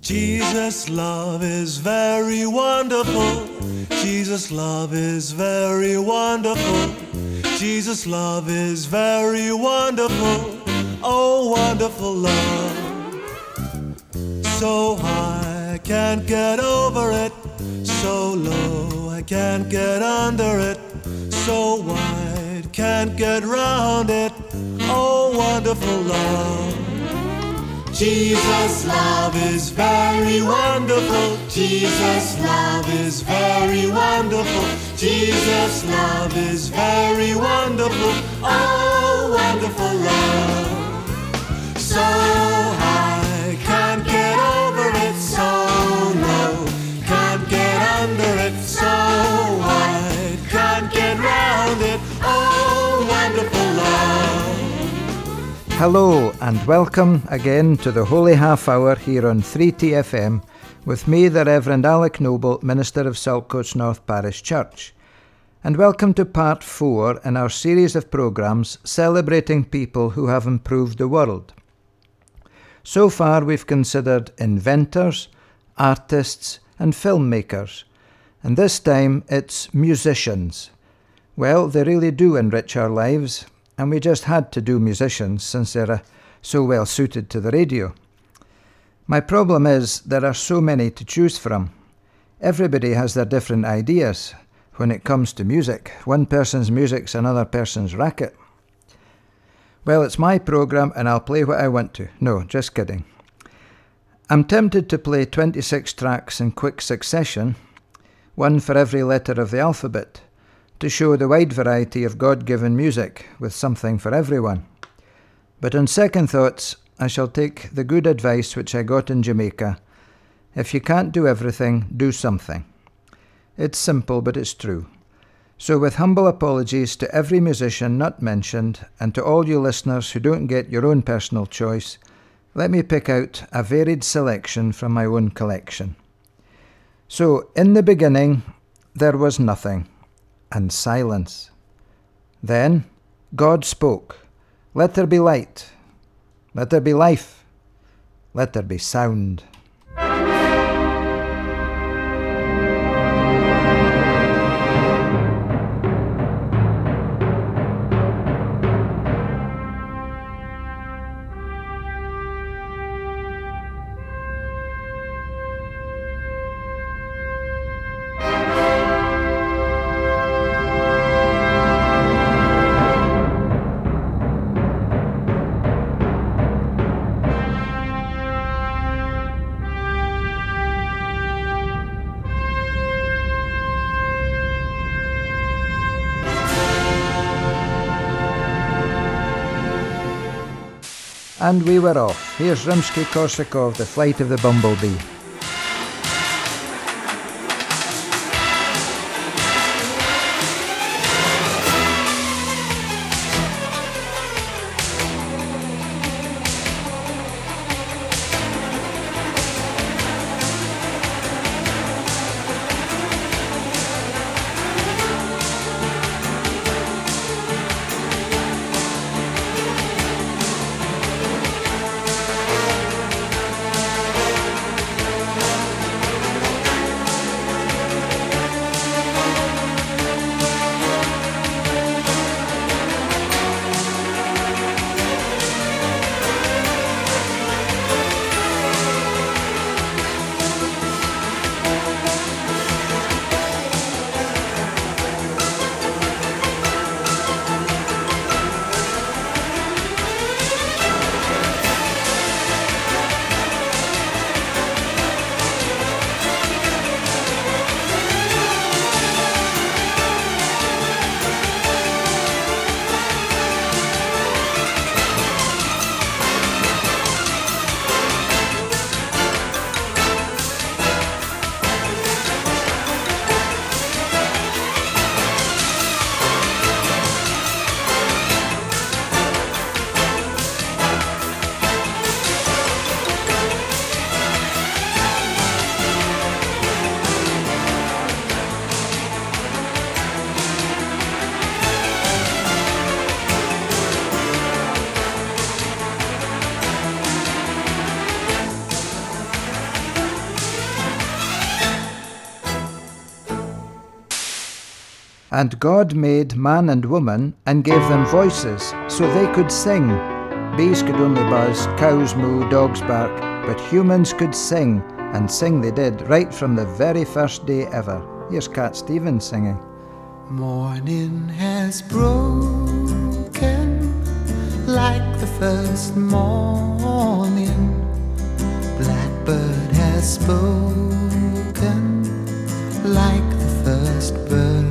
Jesus' love is very wonderful. Jesus' love is very wonderful. Jesus' love is very wonderful. Oh, wonderful love. So high, I can't get over it. So low, I can't get under it. So wide, can't get round it. Oh, wonderful love. Jesus' love is very wonderful. Jesus' love is very wonderful. Jesus' love is very wonderful. Oh, wonderful love. So high, can't get over it. So low, can't get under it. So wide, can't get round it. Oh, wonderful love. Hello and welcome again to the Holy Half Hour here on 3TFM with me, the Reverend Alec Noble, Minister of Saltcoats North Parish Church. And welcome to part 4 in our series of programmes celebrating people who have improved the world. So far we've considered inventors, artists and filmmakers, and this time it's musicians. Well, they really do enrich our lives, and we just had to do musicians since they're so well suited to the radio. My problem is there are so many to choose from. Everybody has their different ideas when it comes to music. One person's music's another person's racket. Well, it's my programme and I'll play what I want to. No, just kidding. I'm tempted to play 26 tracks in quick succession, one for every letter of the alphabet, to show the wide variety of God-given music with something for everyone. But on second thoughts, I shall take the good advice which I got in Jamaica. If you can't do everything, do something. It's simple, but it's true. So with humble apologies to every musician not mentioned, and to all you listeners who don't get your own personal choice, let me pick out a varied selection from my own collection. So, in the beginning, there was nothing, and silence. Then God spoke, "Let there be light, let there be life, let there be sound." And we were off. Here's Rimsky-Korsakov, The Flight of the Bumblebee. And God made man and woman and gave them voices so they could sing. Bees could only buzz, cows moo, dogs bark, but humans could sing, and sing they did right from the very first day ever. Here's Cat Stevens singing. Morning has broken like the first morning. Blackbird has spoken like the first bird.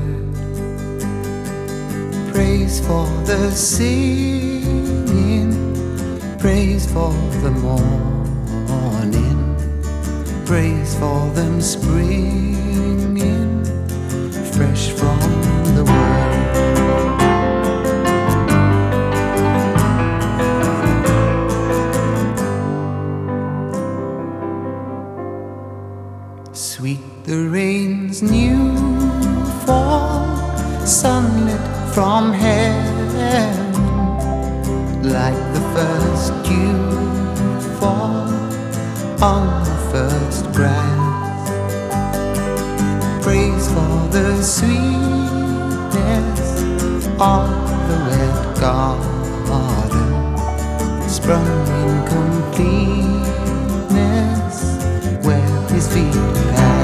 Praise for the singing, praise for the morning, praise for them springing fresh from the world. Sweet the rain's new fall, sunlit from heaven, like the first dew fall on the first grass. Praise for the sweetness of the wet garden, sprung in completeness where his feet pass.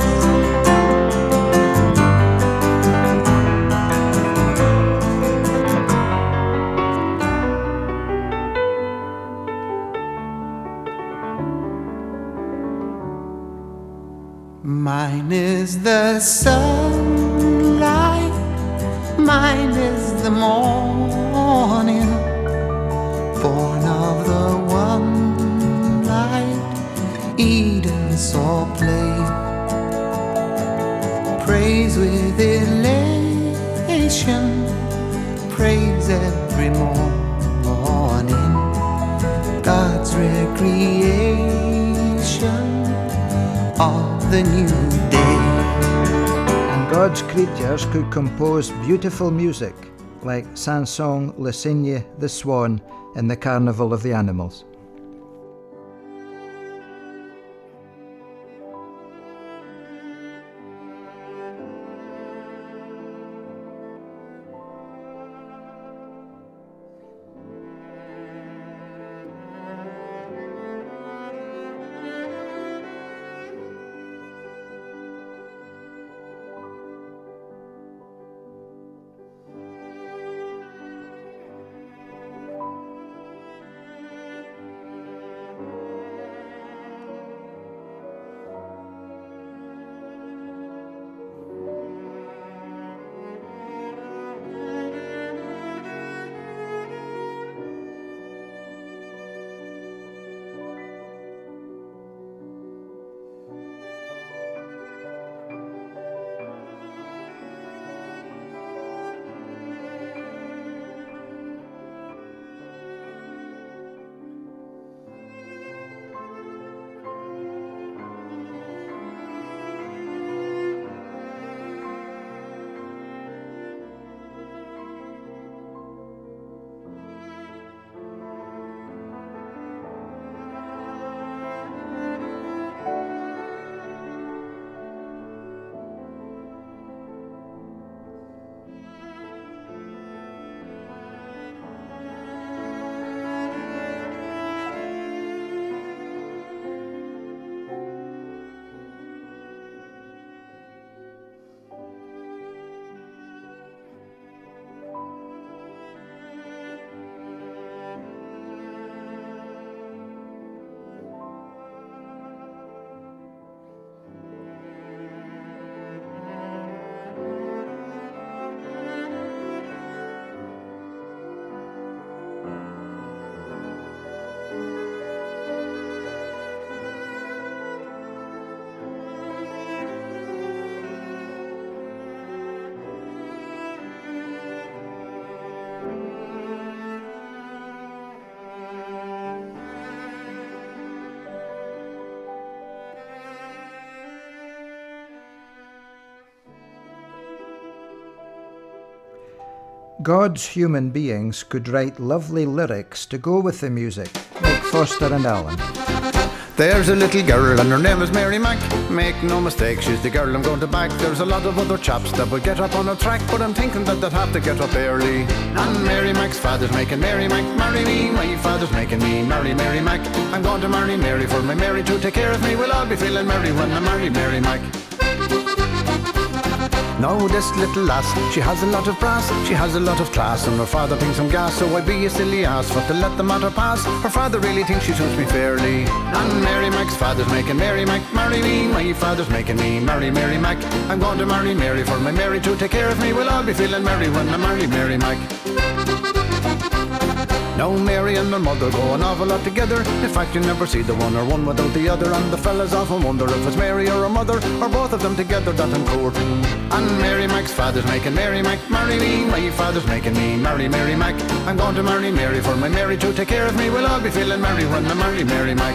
Mine is the sunlight, mine is the morning, born of the one light Eden saw play. Praise with elation, praise every morning, God's recreation of the new day. And God's creatures could compose beautiful music, like Sansong Le Cygne the swan in the Carnival of the Animals. God's human beings could write lovely lyrics to go with the music, like Foster and Allen. There's a little girl and her name is Mary Mac. Make no mistake, she's the girl I'm going to back. There's a lot of other chaps that would get up on her track, but I'm thinking that they'd have to get up early. And Mary Mac's father's making Mary Mac marry me. My father's making me marry Mary Mac. I'm going to marry Mary for my Mary to take care of me. We'll all be feeling merry when I marry Mary Mac. Now this little lass, she has a lot of brass, she has a lot of class, and her father thinks I'm gas, so I'd be a silly ass for to let the matter pass. Her father really thinks she suits me fairly. And Mary Mac's father's making Mary Mac marry me. My father's making me marry Mary Mac. I'm going to marry Mary for my Mary to take care of me. We'll all be feeling merry when I marry Mary Mac. Now Mary and her mother go an awful lot together. In fact, you never see the one or one without the other. And the fellas often wonder if it's Mary or her mother, or both of them together that I'm courting. And Mary Mac's father's making Mary Mac marry me. My father's making me marry Mary Mac. I'm going to marry Mary for my Mary to take care of me. We'll all be feeling merry when I marry Mary Mac.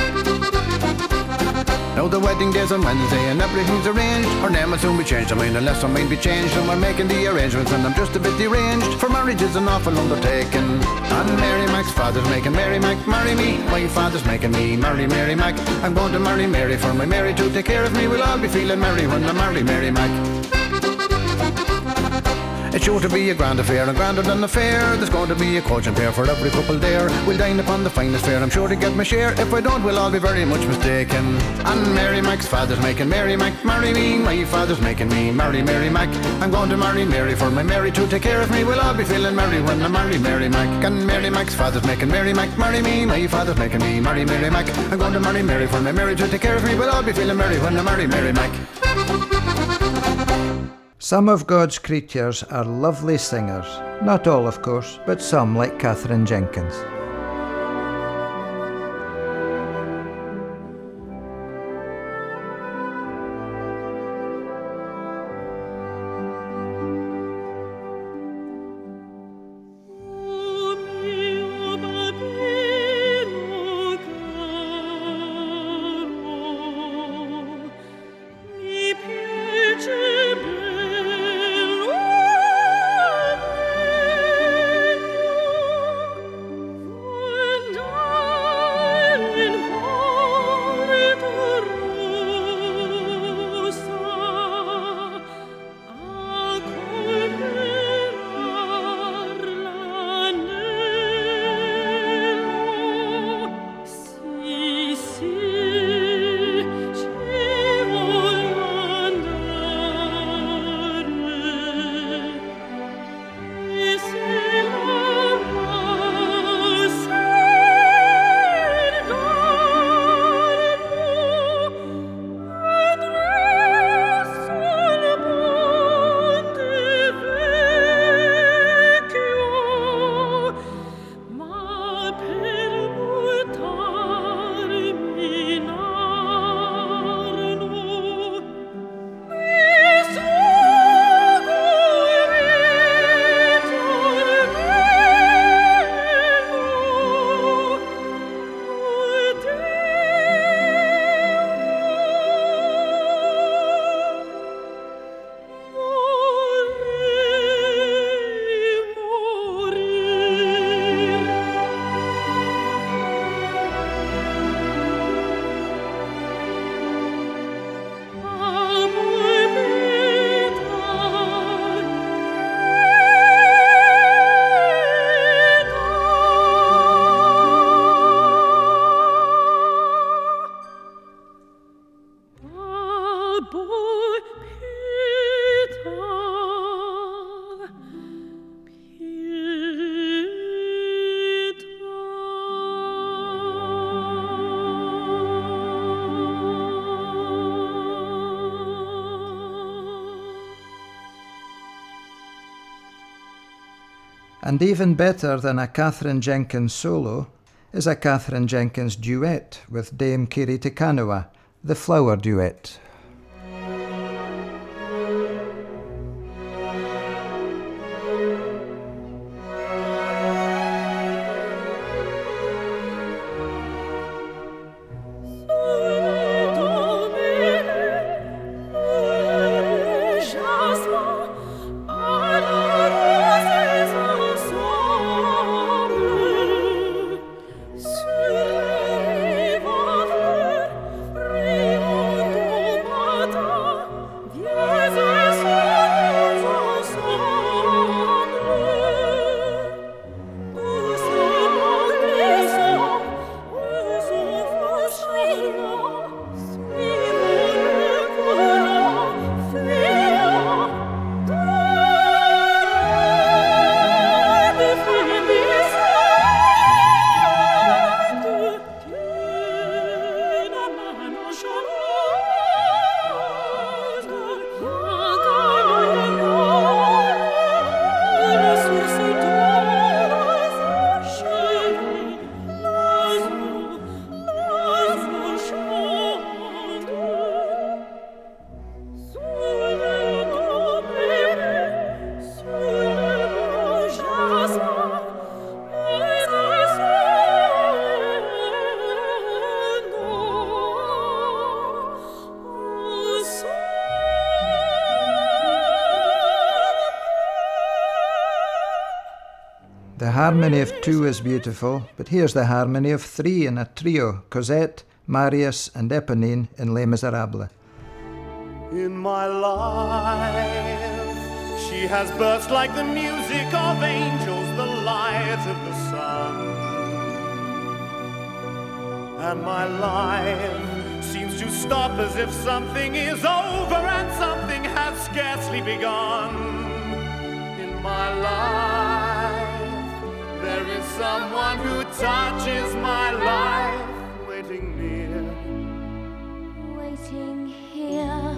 Now the wedding day's on Wednesday and everything's arranged. Her name will soon be changed, I mean unless her mind be changed. And we're making the arrangements and I'm just a bit deranged, for marriage is an awful undertaking. And Mary Mac's father's making Mary Mac marry me. My father's making me marry Mary Mac. I'm going to marry Mary for my Mary to take care of me. We'll all be feeling merry when I marry Mary Mac. It's sure to be a grand affair, and grander than the fair. There's going to be a coach and pair for every couple there. We'll dine upon the finest fare, I'm sure to get my share. If I don't, we'll all be very much mistaken. And Mary Mac's father's making Mary Mac marry me. My father's making me marry Mary Mac. I'm going to marry Mary for my Mary to take care of me. We'll all be feeling merry when I marry Mary Mac. And Mary Mac's father's making Mary Mac marry me. My father's making me marry Mary Mac. I'm going to marry Mary for my Mary to take care of me. We'll all be feeling merry when I marry Mary Mac. Some of God's creatures are lovely singers. Not all, of course, but some, like Catherine Jenkins. And even better than a Catherine Jenkins solo is a Catherine Jenkins duet with Dame Kiri Te Kanawa, the Flower Duet. Sur les rives The harmony of two is beautiful, but here's the harmony of three in a trio, Cosette, Marius and Eponine in Les Miserables. In my life, she has burst like the music of angels, the light of the sun. And my life seems to stop as if something is over and something has scarcely begun. In my life, there is someone who touches my life, waiting near, waiting here.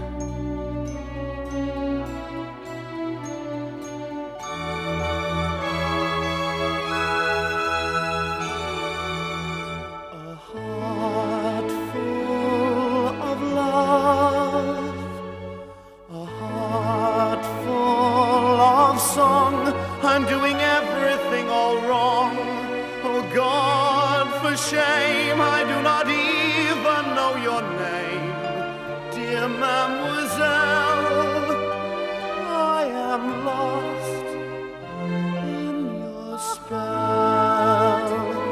I'm doing everything all wrong. Oh God, for shame, I do not even know your name. Dear mademoiselle, I am lost in your spell.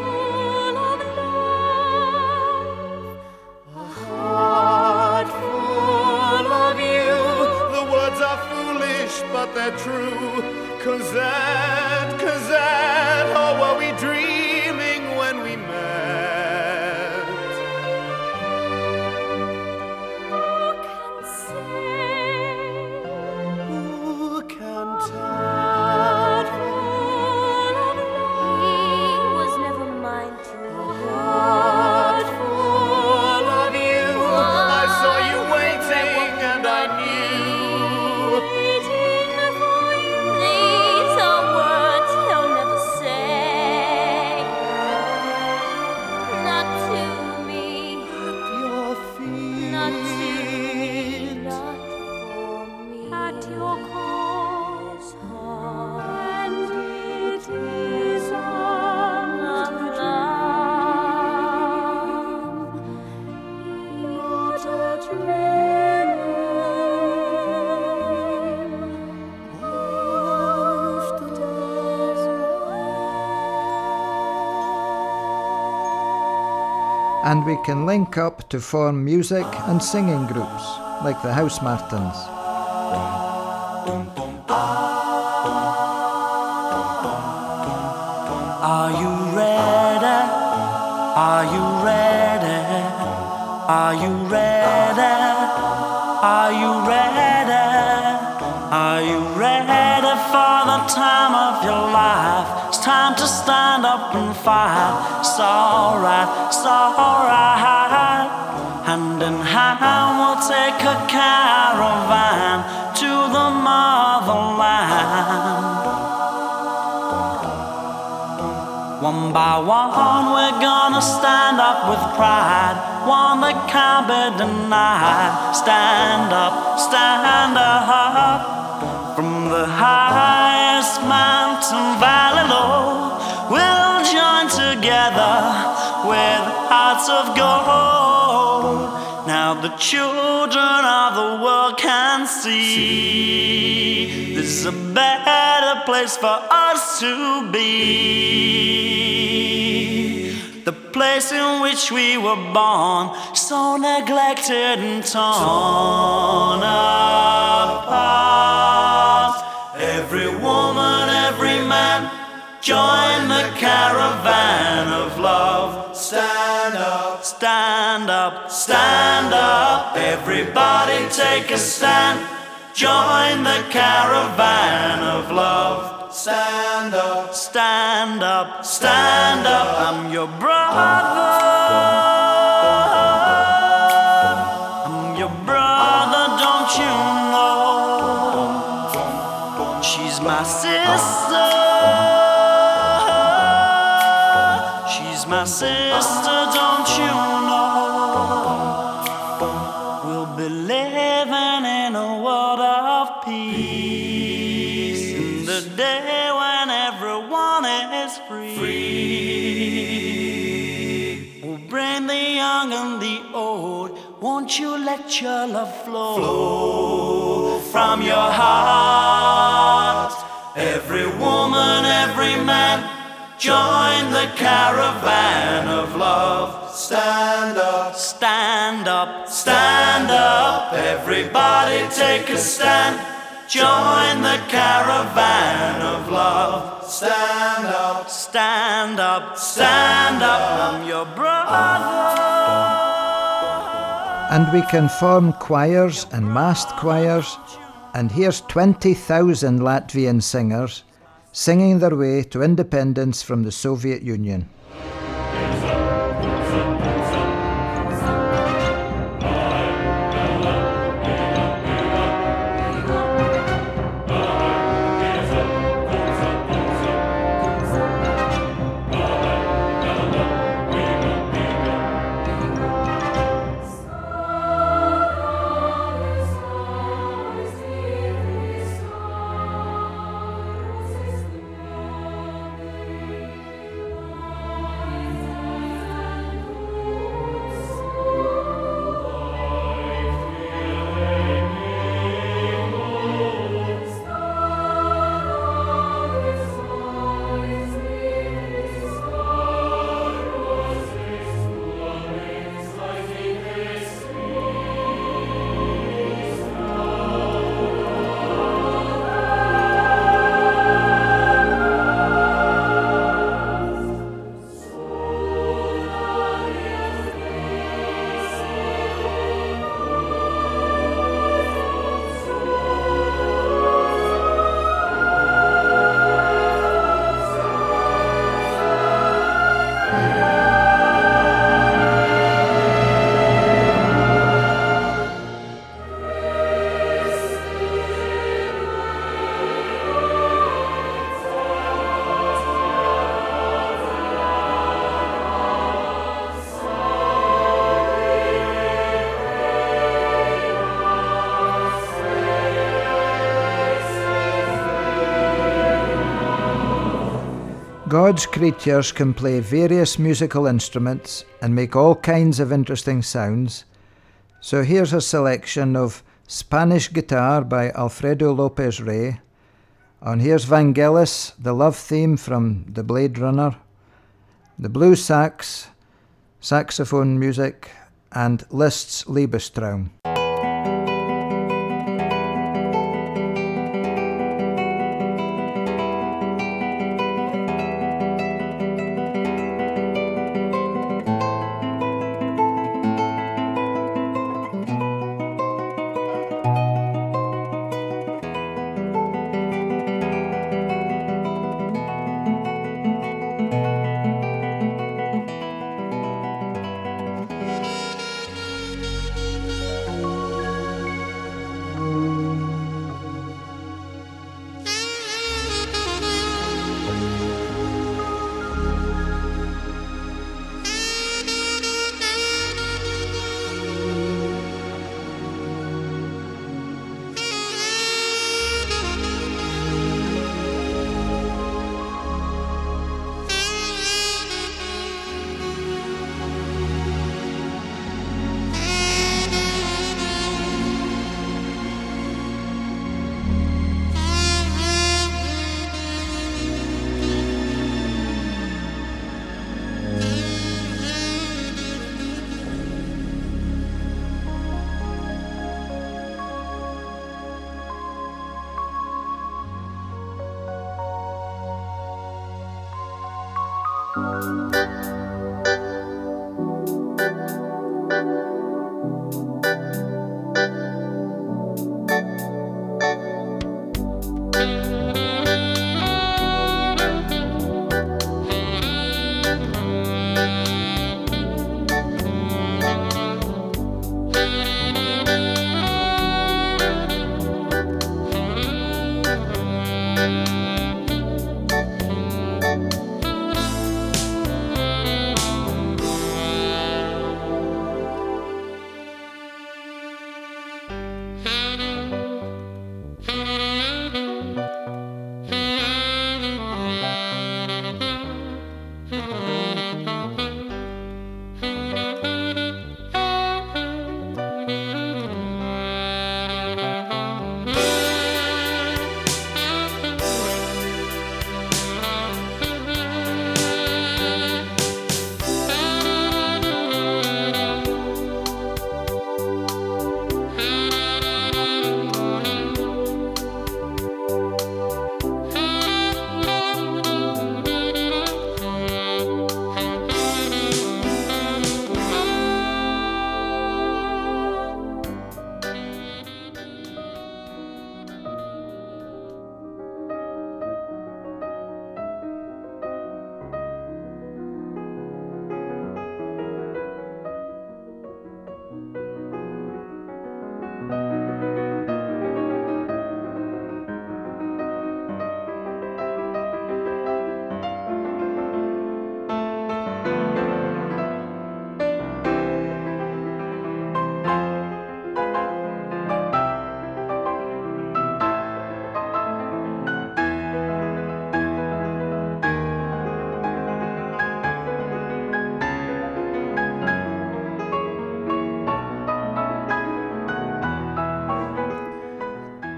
A heart full of you. The words are foolish, but they're true. Cosette, Cosette, oh, were we dreaming when we met? Who can say? Who can tell? He was never mine to Heart full of you. I saw you waiting and I knew. And we can link up to form music and singing groups, like the Housemartins. Are you ready? Are you ready? Are you ready? Are you ready? Are you ready for the time of your life? It's time to stand up and fight. It's alright, it's alright. Hand in hand we'll take a caravan to the motherland. One by one we're gonna stand up with pride, one that can't be denied. Stand up, stand up. From the highest mountain valley low, we'll join together with hearts of gold. Now the children of the world can see this is a better place for us to be. The place in which we were born, so neglected and torn apart. Every woman, every man, join the caravan of love. Stand up, stand up, stand up. Everybody take a stand. Join the caravan of love. Stand up, stand up, stand up. I'm your brother. I'm your brother, don't you know? She's my sister. She's my sister, don't you know? We'll be living in a world of peace, in the day when everyone is free. We'll bring the young and the old. Won't you let your love flow from your heart? Every woman, every man, join the caravan of love. Stand up, Stand up, stand up, everybody take a stand. Join the caravan of love. stand up, Stand up, stand up, I'm your brother. And we can form choirs and massed choirs, and here's 20,000 Latvian singers singing their way to independence from the Soviet Union. God's creatures can play various musical instruments and make all kinds of interesting sounds. So here's a selection of Spanish guitar by Alfredo Lopez Rey. And here's Vangelis, the love theme from The Blade Runner, the blue sax, saxophone music, and Liszt's Liebestraum.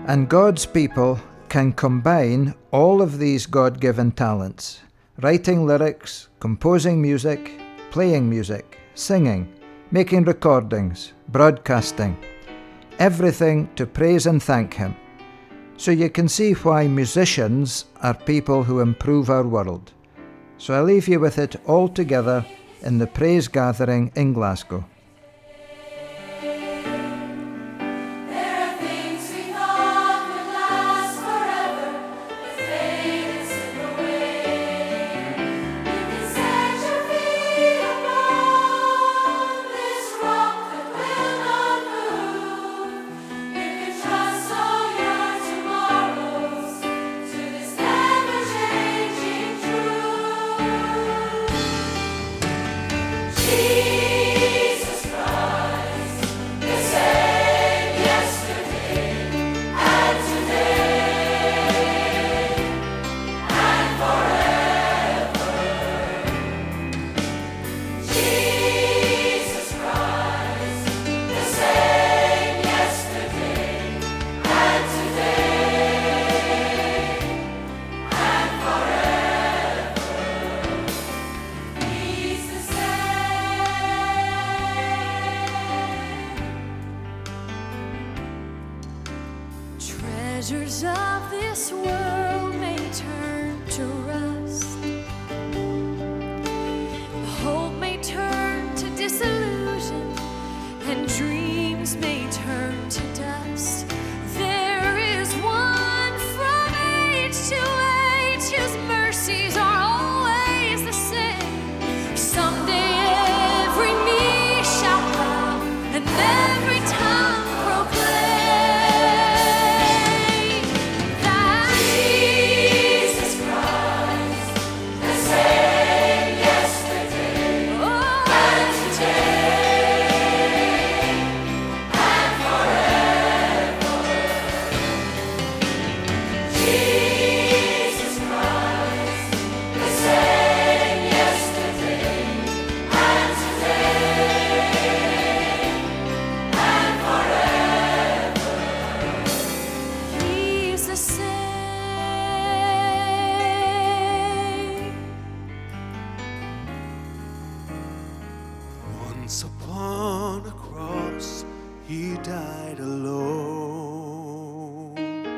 And God's people can combine all of these God-given talents: writing lyrics, composing music, playing music, singing, making recordings, broadcasting, everything to praise and thank Him. So you can see why musicians are people who improve our world. So I leave you with it all together in the praise gathering in Glasgow. Treasures of this world may turn to rust. Hope may turn to disillusion, and dreams may turn to dust. There is one from age to age, His mercies are always the same. Someday every knee shall bow, and every tongue proclaim. Once upon a cross, He died alone.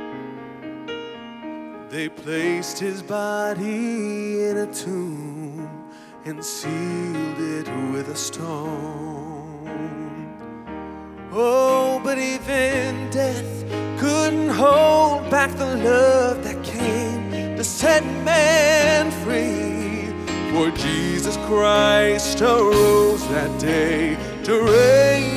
They placed His body in a tomb and sealed it with a stone. Oh, but even death couldn't hold back the love that came to set man free. For Jesus Christ arose that day to reign